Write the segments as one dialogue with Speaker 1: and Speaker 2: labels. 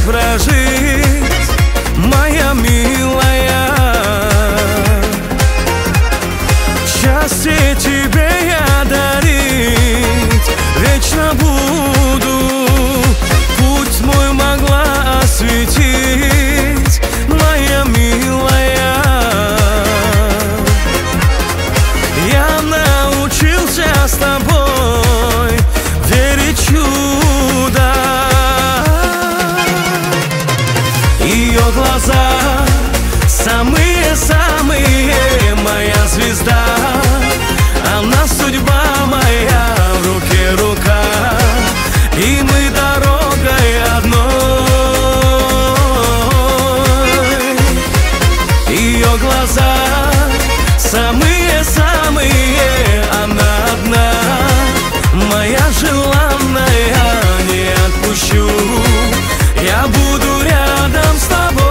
Speaker 1: прожить, моя милая. Счастье тебе я дарить вечно буду, путь мой могла осветить, моя милая. Я научился с тобой верить в чудо. Ее глаза самые-самые, моя звезда. Она судьба моя, в руке рука, и мы дорогой одной. Ее глаза самые-самые, она одна, моя желанная, не отпущу, я буду рядом с тобой.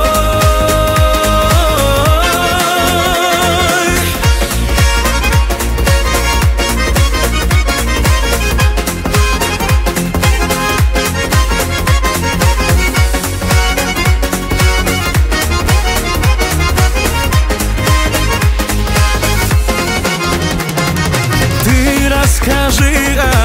Speaker 1: Ты расскажи